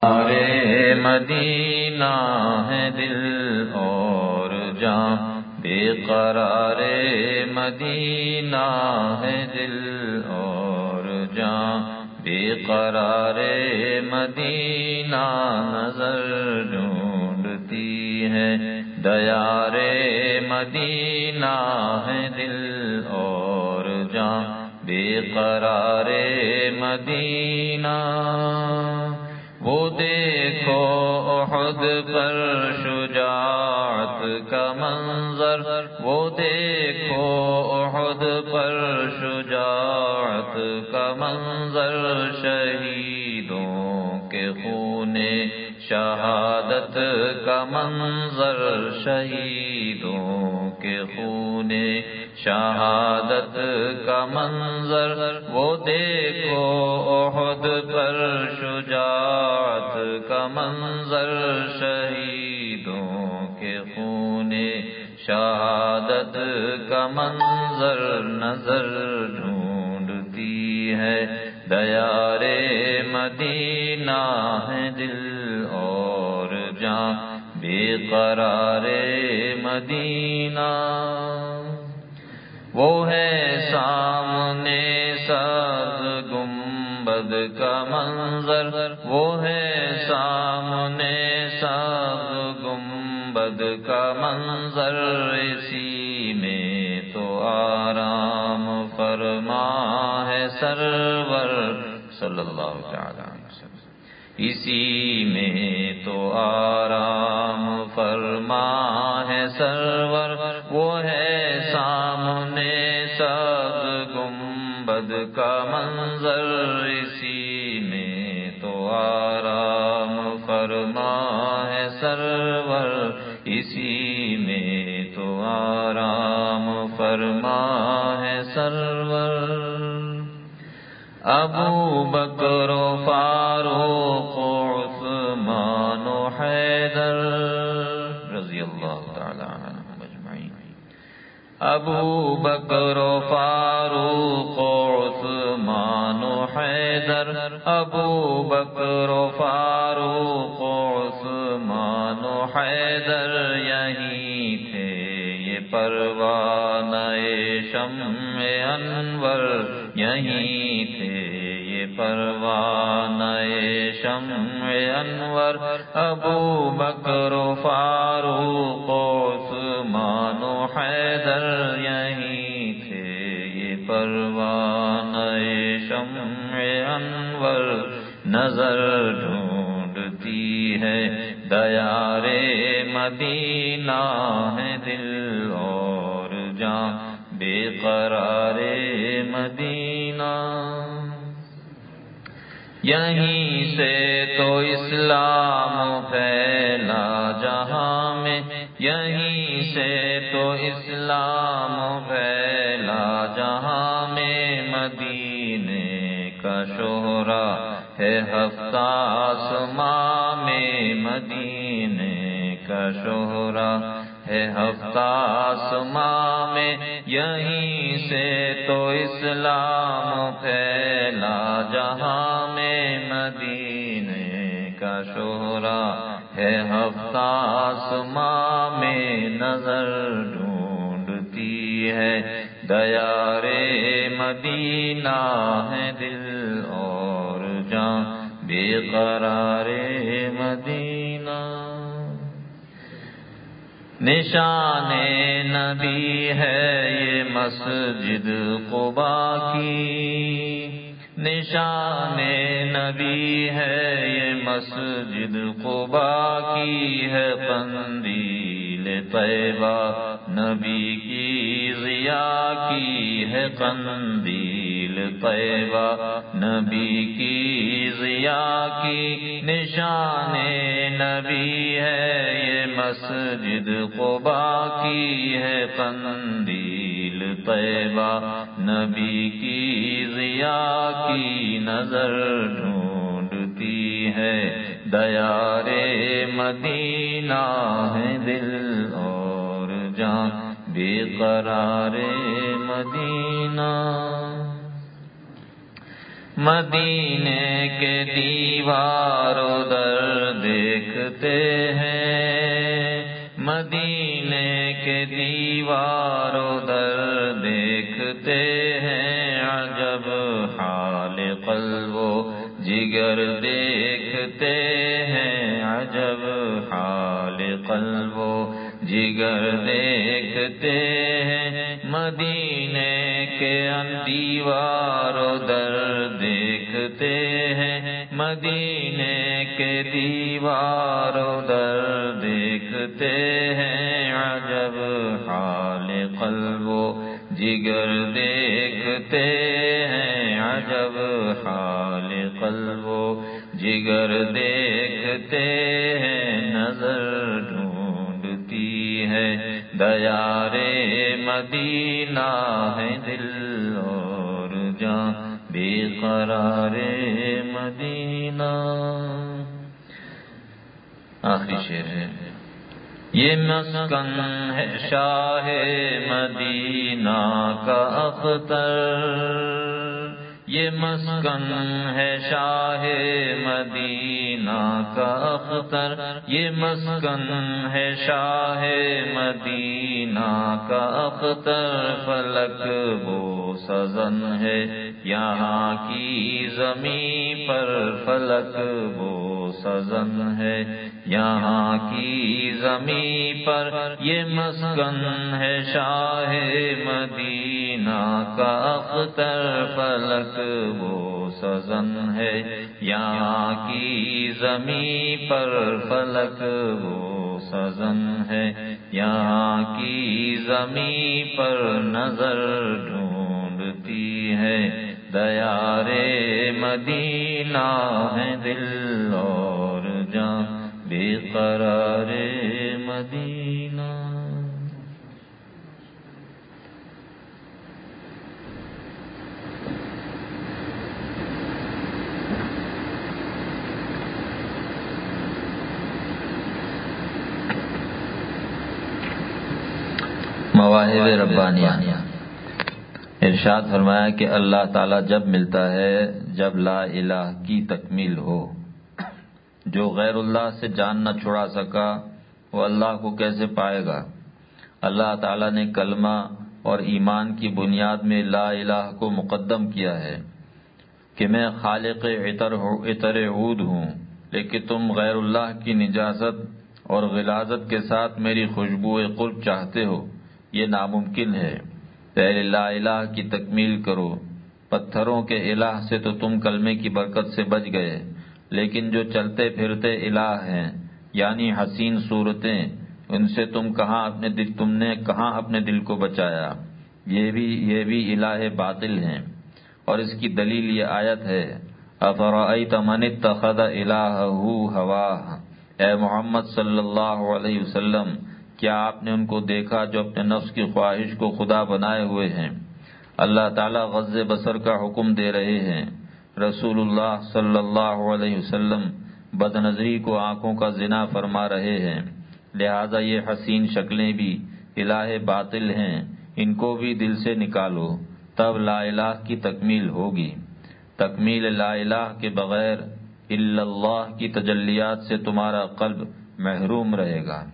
ارے مدینہ ہے دل اور جاں، بے قرار مدینہ ہے دل اور جاں، بے قرار مدینہ نظر ڈھونڈتی ہے، دیار مدینہ ہے دل اور جاں، بے قرار مدینہ۔ وہ دیکھو احد پر شجاعت کا منظر، وہ دیکھو احد پر شجاعت کا منظر، شہیدوں کے خون شہادت کا منظر، شہیدوں کے خون شہادت کا منظر۔ وہ دیکھو احد پر شجاعت کا منظر، شہیدوں کے خون شہادت کا منظر، نظر ڈھونڈتی ہے، دیار مدینہ ہے دل اور جاں، بے قرار مدینہ۔ وہ ہے سامنے سبز گنبد کا منظر، وہ ہے سامنے سبز گنبد کا منظر، اسی میں تو آرام فرما ہے سرور صلی اللہ تعالی علیہ وسلم، اسی میں تو آرام فرما ہے سرور۔ وہ ہے سامنے سبز گنبد کا منظر، اسی میں تو آرام فرما ہے سرور، اسی میں تو آرام فرما ہے سرور۔ ابو بکر و فاروق و عثمان و حیدر رضی اللہ تعالی عنہم اجمعین، ابو بکر و فاروق و عثمان و حیدر، ابو بکر و فاروق و عثمان و حیدر، یہیں تھے یہ پروانہ شمع انور، یہیں تھے یہ پروانہ شمع انور۔ ابو بکر و فاروق و عثمان و حیدر، یہیں تھے یہ پروانہ شمع انور، نظر ڈھونڈتی ہے، دیار مدینہ ہے دل اور جاں، بے قرار مدینہ۔ یہیں سے تو اسلام پھیلا جہاں میں، یہیں سے تو اسلام پھیلا جہاں میں، مدینے کا شہرا ہے ہفتہ آسماں میں، مدینے کا شہرا ہے ہفتہ آسماں میں، یہیں سے تو اسلام پھیلا جہاں میں، مدینے کا شہرا ہے ہفتہ آسماں میں، نظر ڈھونڈتی ہے، دیار مدینہ ہے دل اور جاں، بے قرار مدینہ۔ نشان نبی ہے یہ مسجد قباء کی، نشان نبی ہے یہ مسجد قباء کی، ہے قندیل طیبہ نبی کی ضیاء کی، ہے قندیل طیبہ نبی کی ضیاء کی، نشان نبی ہے یہ مسجد قباء کی، ہے قندیل طیبہ نبی کی ضیاء کی، نظر ڈھونڈتی ہے، دیار مدینہ ہے دل اور جاں، بے قرار مدینہ۔ مدینے کے دیوار در دیکھتے ہیں، مدینے کے دیوار و در دیکھتے ہیں، عجب حال قلب و جگر دیکھتے ہیں، عجب حال قلب و جگر دیکھتے ہیں، مدینے کے دیوار و در دیکھتے ہیں، مدینے کے دیوار و در دیکھتے ہیں، عجب حال قلب و جگر دیکھتے ہیں، عجب حال قلب و جگر دیکھتے ہیں، نظر ڈھونڈتی ہے دیار مدینہ ہے دل اور جاں بے قرار مدینہ۔ آخری شعر ہے، یہ مسکن ہے شاہ مدینہ کا اختر، یہ مسکن ہے شاہ مدینہ کا اختر، یہ مسکن ہے شاہ مدینہ کا اختر، فلک بو سزن ہے یہاں کی زمین پر، فلک بو سزن ہے یہاں کی زمین پر، یہ مسکن ہے شاہ مدینہ کا اختر، فلک وہ سزن ہے یہاں کی زمین پر، فلک وہ سزن ہے یہاں کی زمین پر، نظر ڈھونڈتی ہے دیار مدینہ ہے دل اور جاں بے قرار مدینہ۔ مواہب ربانیہ، ارشاد فرمایا کہ اللہ تعالیٰ جب ملتا ہے جب لا الہ کی تکمیل ہو۔ جو غیر اللہ سے جان نہ چھڑا سکا وہ اللہ کو کیسے پائے گا؟ اللہ تعالیٰ نے کلمہ اور ایمان کی بنیاد میں لا الہ کو مقدم کیا ہے کہ میں خالق عطر عود ہوں، لیکن تم غیر اللہ کی نجاست اور غلاظت کے ساتھ میری خوشبو قرب چاہتے ہو، یہ ناممکن ہے۔ پہلے لا الہ کی تکمیل کرو۔ پتھروں کے الہ سے تو تم کلمے کی برکت سے بچ گئے، لیکن جو چلتے پھرتے الہ ہیں یعنی حسین صورتیں، ان سے تم نے کہاں اپنے دل کو بچایا؟ یہ بھی الہ باطل ہیں، اور اس کی دلیل یہ آیت ہے، افرأیت من اتخذ الہہ ہواہ، اے محمد صلی اللہ علیہ وسلم، کیا آپ نے ان کو دیکھا جو اپنے نفس کی خواہش کو خدا بنائے ہوئے ہیں؟ اللہ تعالیٰ غض بصر کا حکم دے رہے ہیں، رسول اللہ صلی اللہ علیہ وسلم بد نظری کو آنکھوں کا زنا فرما رہے ہیں، لہذا یہ حسین شکلیں بھی الہ باطل ہیں، ان کو بھی دل سے نکالو، تب لا الہ کی تکمیل ہوگی۔ تکمیل لا الہ کے بغیر الا اللہ کی تجلیات سے تمہارا قلب محروم رہے گا۔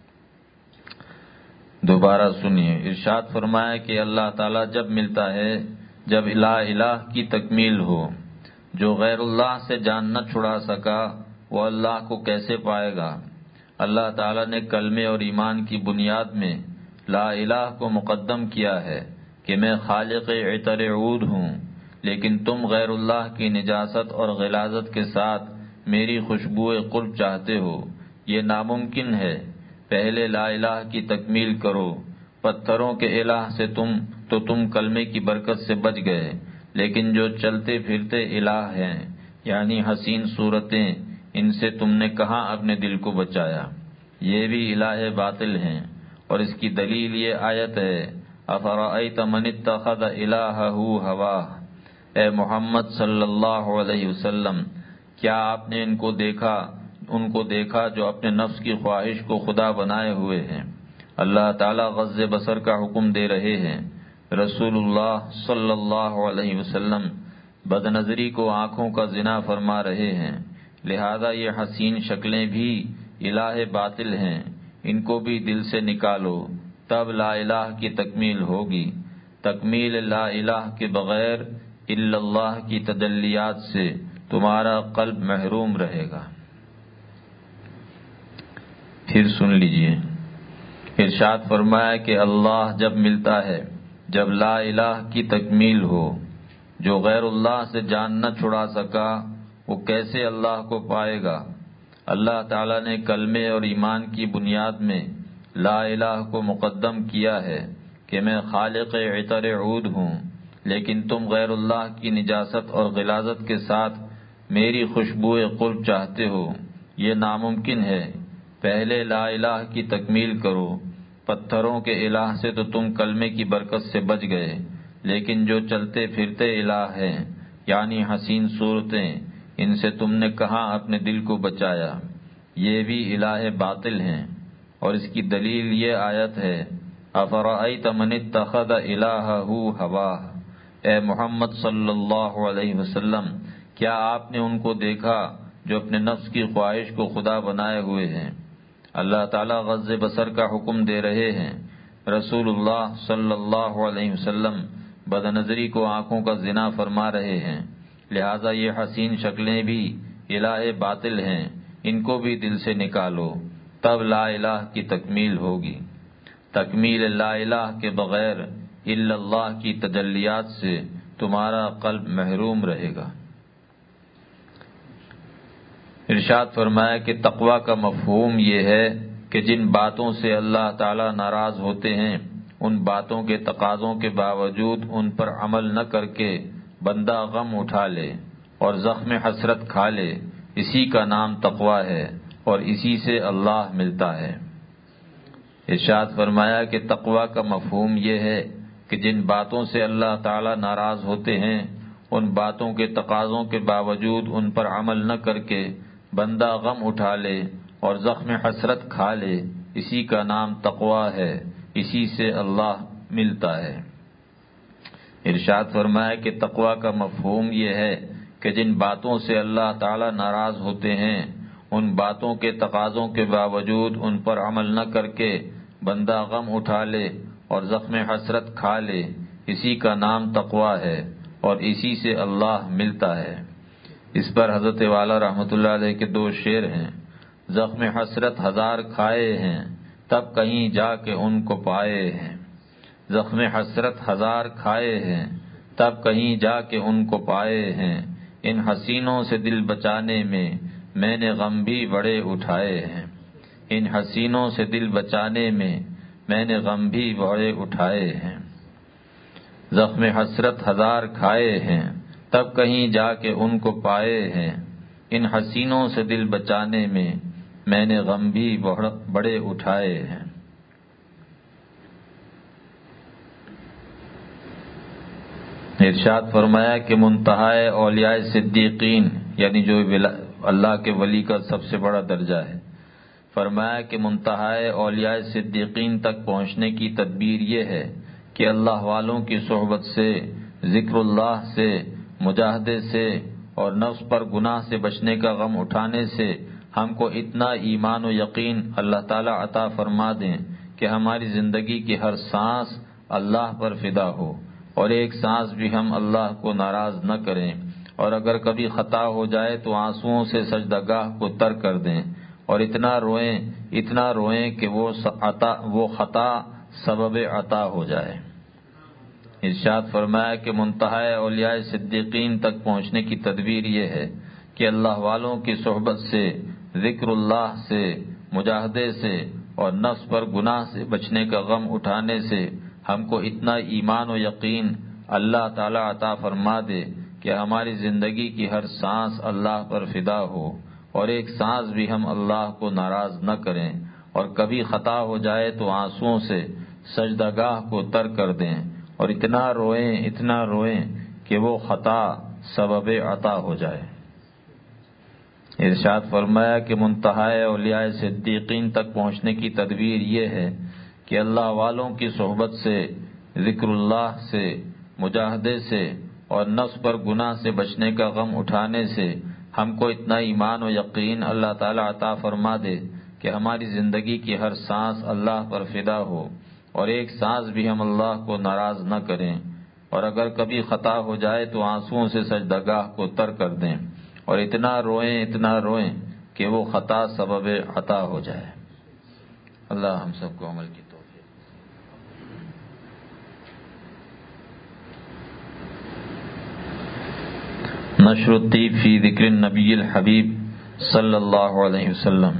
دوبارہ سنیے، ارشاد فرمایا کہ اللہ تعالیٰ جب ملتا ہے جب لا الہ کی تکمیل ہو۔ جو غیر اللہ سے جان نہ چھڑا سکا وہ اللہ کو کیسے پائے گا؟ اللہ تعالیٰ نے کلمے اور ایمان کی بنیاد میں لا الہ کو مقدم کیا ہے کہ میں خالق عطر عود ہوں، لیکن تم غیر اللہ کی نجاست اور غلاظت کے ساتھ میری خوشبو قرب چاہتے ہو، یہ ناممکن ہے۔ پہلے لا الہ کی تکمیل کرو۔ پتھروں کے الہ سے تم کلمے کی برکت سے بچ گئے، لیکن جو چلتے پھرتے الہ ہیں یعنی حسین صورتیں، ان سے تم نے کہاں اپنے دل کو بچایا؟ یہ بھی الہ باطل ہیں، اور اس کی دلیل یہ آیت ہے، افرأیت من اتخذ الہہ ہواہ، اے محمد صلی اللہ علیہ وسلم، کیا آپ نے ان کو دیکھا جو اپنے نفس کی خواہش کو خدا بنائے ہوئے ہیں؟ اللہ تعالیٰ غض بصر کا حکم دے رہے ہیں، رسول اللہ صلی اللہ علیہ وسلم بد نظری کو آنکھوں کا زنا فرما رہے ہیں، لہذا یہ حسین شکلیں بھی الہ باطل ہیں، ان کو بھی دل سے نکالو، تب لا الہ کی تکمیل ہوگی۔ تکمیل لا الہ کے بغیر الا اللہ کی تجلیات سے تمہارا قلب محروم رہے گا۔ پھر سن لیجئے، ارشاد فرمایا کہ اللہ جب ملتا ہے، جب لا الہ کی تکمیل ہو، جو غیر اللہ سے جان نہ چھڑا سکا وہ کیسے اللہ کو پائے گا؟ اللہ تعالیٰ نے کلمے اور ایمان کی بنیاد میں لا الہ کو مقدم کیا ہے کہ میں خالق عطر عود ہوں، لیکن تم غیر اللہ کی نجاست اور غلاظت کے ساتھ میری خوشبو قرب چاہتے ہو، یہ ناممکن ہے۔ پہلے لا الہ کی تکمیل کرو۔ پتھروں کے الہ سے تو تم کلمے کی برکت سے بچ گئے، لیکن جو چلتے پھرتے الہ ہیں یعنی حسین صورتیں، ان سے تم نے کہاں اپنے دل کو بچایا؟ یہ بھی الہ باطل ہیں، اور اس کی دلیل یہ آیت ہے، افرأیت من اتخذ الہہ ہواہ۔ اے محمد صلی اللہ علیہ وسلم، کیا آپ نے ان کو دیکھا جو اپنے نفس کی خواہش کو خدا بنائے ہوئے ہیں؟ اللہ تعالیٰ غض بصر کا حکم دے رہے ہیں، رسول اللہ صلی اللہ علیہ وسلم بد نظری کو آنکھوں کا زنا فرما رہے ہیں، لہذا یہ حسین شکلیں بھی الہ باطل ہیں، ان کو بھی دل سے نکالو، تب لا الہ کی تکمیل ہوگی۔ تکمیل لا الہ کے بغیر الا اللہ کی تجلیات سے تمہارا قلب محروم رہے گا۔ ارشاد فرمایا کہ تقوی کا مفہوم یہ ہے کہ جن باتوں سے اللہ تعالیٰ ناراض ہوتے ہیں ان باتوں کے تقاضوں کے باوجود ان پر عمل نہ کر کے بندہ غم اٹھا لے اور زخم حسرت کھا لے، اسی کا نام تقوی ہے اور اسی سے اللہ ملتا ہے۔ ارشاد فرمایا کہ تقوی کا مفہوم یہ ہے کہ جن باتوں سے اللہ تعالیٰ ناراض ہوتے ہیں ان باتوں کے تقاضوں کے باوجود ان پر عمل نہ کر کے بندہ غم اٹھا لے اور زخم حسرت کھا لے، اسی کا نام تقوی ہے، اسی سے اللہ ملتا ہے۔ ارشاد فرمایا کہ تقوی کا مفہوم یہ ہے کہ جن باتوں سے اللہ تعالیٰ ناراض ہوتے ہیں ان باتوں کے تقاضوں کے باوجود ان پر عمل نہ کر کے بندہ غم اٹھا لے اور زخم حسرت کھا لے، اسی کا نام تقوی ہے اور اسی سے اللہ ملتا ہے۔ اس پر حضرت والا رحمۃ اللہ علیہ کے دو شعر ہیں، زخم حسرت ہزار کھائے ہیں تب کہیں جا کے ان کو پائے ہیں، زخم حسرت ہزار کھائے ہیں تب کہیں جا کے ان کو پائے ہیں، ان حسینوں سے دل بچانے میں نے غم بھی بڑے اٹھائے ہیں، ان حسینوں سے دل بچانے میں نے غم بھی بڑے اٹھائے ہیں، زخم حسرت ہزار کھائے ہیں تب کہیں جا کے ان کو پائے ہیں، ان حسینوں سے دل بچانے میں نے غم بھی بڑے اٹھائے ہیں۔ ارشاد فرمایا کہ منتہائے اولیاء صدیقین یعنی جو اللہ کے ولی کا سب سے بڑا درجہ ہے، فرمایا کہ منتہائے اولیاء صدیقین تک پہنچنے کی تدبیر یہ ہے کہ اللہ والوں کی صحبت سے، ذکر اللہ سے، مجاہدے سے اور نفس پر گناہ سے بچنے کا غم اٹھانے سے ہم کو اتنا ایمان و یقین اللہ تعالیٰ عطا فرما دیں کہ ہماری زندگی کی ہر سانس اللہ پر فدا ہو اور ایک سانس بھی ہم اللہ کو ناراض نہ کریں، اور اگر کبھی خطا ہو جائے تو آنسوؤں سے سجدگاہ کو تر کر دیں اور اتنا روئیں کہ وہ خطا سبب عطا ہو جائے۔ ارشاد فرمایا کہ منتہائے اولیاء صدیقین تک پہنچنے کی تدبیر یہ ہے کہ اللہ والوں کی صحبت سے، ذکر اللہ سے، مجاہدے سے اور نفس پر گناہ سے بچنے کا غم اٹھانے سے ہم کو اتنا ایمان و یقین اللہ تعالیٰ عطا فرما دے کہ ہماری زندگی کی ہر سانس اللہ پر فدا ہو اور ایک سانس بھی ہم اللہ کو ناراض نہ کریں، اور کبھی خطا ہو جائے تو آنسوؤں سے سجدگاہ کو تر کر دیں اور اتنا روئیں کہ وہ خطا سبب عطا ہو جائے۔ ارشاد فرمایا کہ منتہائے اولیاء صدیقین تک پہنچنے کی تدبیر یہ ہے کہ اللہ والوں کی صحبت سے، ذکر اللہ سے، مجاہدے سے اور نفس پر گناہ سے بچنے کا غم اٹھانے سے ہم کو اتنا ایمان و یقین اللہ تعالیٰ عطا فرما دے کہ ہماری زندگی کی ہر سانس اللہ پر فدا ہو، اور ایک سانس بھی ہم اللہ کو ناراض نہ کریں، اور اگر کبھی خطا ہو جائے تو آنسوؤں سے سجدگاہ کو تر کر دیں، اور اتنا روئیں کہ وہ خطا سبب عطا ہو جائے۔ اللہ ہم سب کو عمل کی توفیق۔ نشر الطیب فی ذکر النبی الحبیب صلی اللہ علیہ وسلم۔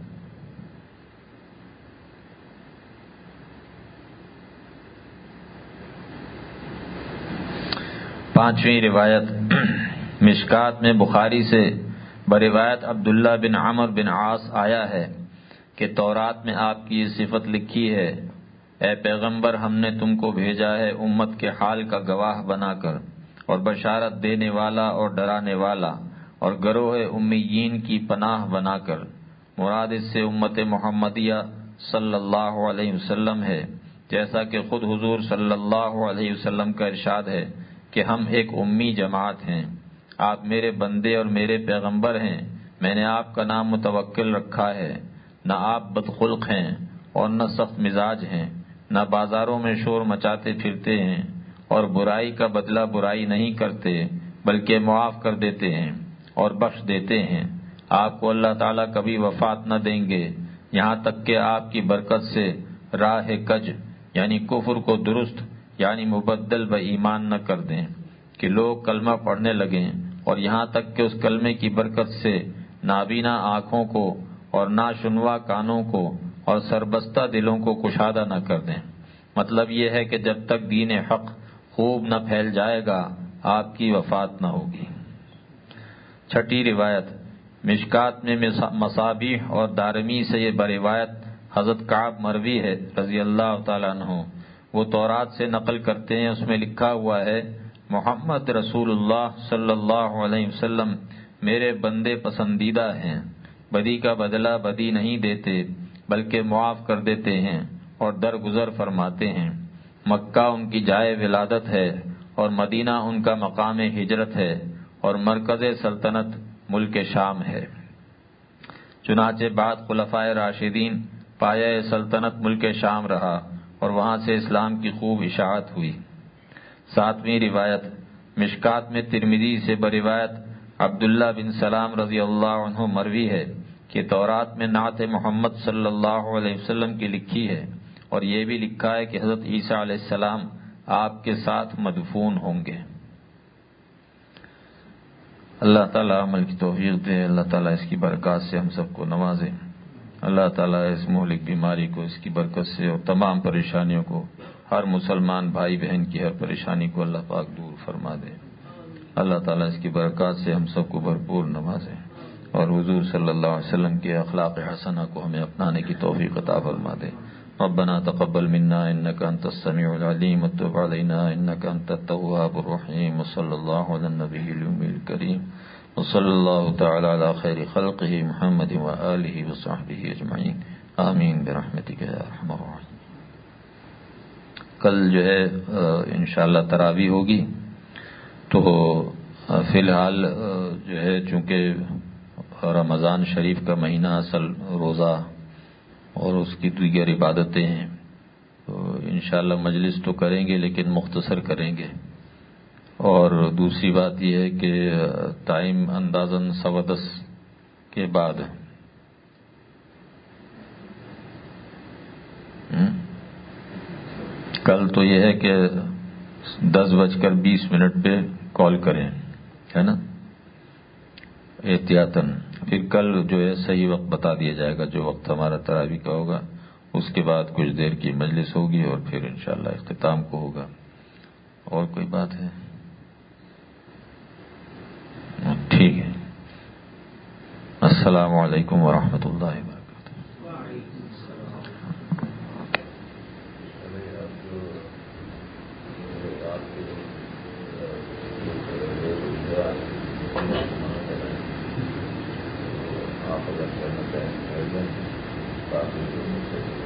پانچویں روایت مشکات میں بخاری سے بروایت عبداللہ بن عمرو بن عاص آیا ہے کہ تورات میں آپ کی یہ صفت لکھی ہے: اے پیغمبر، ہم نے تم کو بھیجا ہے امت کے حال کا گواہ بنا کر، اور بشارت دینے والا اور ڈرانے والا، اور گروہ امیین کی پناہ بنا کر۔ مراد اس سے امت محمدیہ صلی اللہ علیہ وسلم ہے، جیسا کہ خود حضور صلی اللہ علیہ وسلم کا ارشاد ہے کہ ہم ایک امی جماعت ہیں، آپ میرے بندے اور میرے پیغمبر ہیں، میں نے آپ کا نام متوکل رکھا ہے۔ نہ آپ بدخلق ہیں اور نہ سخت مزاج ہیں، نہ بازاروں میں شور مچاتے پھرتے ہیں، اور برائی کا بدلہ برائی نہیں کرتے بلکہ معاف کر دیتے ہیں اور بخش دیتے ہیں۔ آپ کو اللہ تعالیٰ کبھی وفات نہ دیں گے یہاں تک کہ آپ کی برکت سے راہ کج یعنی کفر کو درست یعنی مبدل بہ ایمان نہ کر دیں کہ لوگ کلمہ پڑھنے لگیں، اور یہاں تک کہ اس کلمے کی برکت سے نابینا آنکھوں کو اور ناشنوا کانوں کو اور سربستہ دلوں کو کشادہ نہ کر دیں۔ مطلب یہ ہے کہ جب تک دین حق خوب نہ پھیل جائے گا آپ کی وفات نہ ہوگی۔ چھٹی روایت مشکات میں مصابیح اور دارمی سے یہ بروایت حضرت کعب مروی ہے رضی اللہ تعالیٰ عنہ، وہ تورات سے نقل کرتے ہیں، اس میں لکھا ہوا ہے: محمد رسول اللہ صلی اللہ علیہ وسلم میرے بندے پسندیدہ ہیں، بدی کا بدلہ بدی نہیں دیتے بلکہ معاف کر دیتے ہیں اور درگزر فرماتے ہیں۔ مکہ ان کی جائے ولادت ہے اور مدینہ ان کا مقام ہجرت ہے، اور مرکز سلطنت ملک شام ہے۔ چنانچہ بعد خلفائے راشدین پایہ سلطنت ملک شام رہا اور وہاں سے اسلام کی خوب اشاعت ہوئی۔ ساتویں روایت مشکات میں ترمذی سے بروایت عبداللہ بن سلام رضی اللہ عنہ مروی ہے کہ تورات میں نعت محمد صلی اللہ علیہ وسلم کی لکھی ہے، اور یہ بھی لکھا ہے کہ حضرت عیسیٰ علیہ السلام آپ کے ساتھ مدفون ہوں گے۔ اللہ تعالیٰ عمل کی توفیق دے، اللہ تعالیٰ اس کی برکات سے ہم سب کو نوازے، اللہ تعالیٰ اس مہلک بیماری کو اس کی برکت سے اور تمام پریشانیوں کو، ہر مسلمان بھائی بہن کی ہر پریشانی کو اللہ پاک دور فرما دے۔ اللہ تعالیٰ اس کی برکات سے ہم سب کو بھرپور نوازے، اور حضور صلی اللہ علیہ وسلم کے اخلاق حسنہ کو ہمیں اپنانے کی توفیق عطا فرما دے۔ ربنا تقبل منا انك انت السميع العليم وتب علينا انك انت التواب الرحيم، وصلى الله على النبي الأمي الكريم، وصلى الله تعالى على خير خلقه محمد وآله وصحبه اجمعین، آمین برحمتک یا ارحم الراحمین۔ کل جو ہے انشاءاللہ تراویح ہوگی، تو فی الحال جو ہے چونکہ رمضان شریف کا مہینہ اصل روزہ اور اس کی دیگر عبادتیں ہیں، تو انشاءاللہ مجلس تو کریں گے لیکن مختصر کریں گے، اور دوسری بات یہ ہے کہ ٹائم اندازاً 10:15 کے بعد کل تو یہ ہے کہ 10:20 پہ کال کریں، ہے نا، احتیاطاً۔ پھر کل جو ہے صحیح وقت بتا دیا جائے گا، جو وقت ہمارا تراویح کا ہوگا، اس کے بعد کچھ دیر کی مجلس ہوگی اور پھر انشاءاللہ اختتام کو ہوگا۔ اور کوئی بات ہے؟ ٹھیک ہے، السلام علیکم ورحمۃ اللہ وبرکاتہ۔ آپ اگر کرنا چاہیں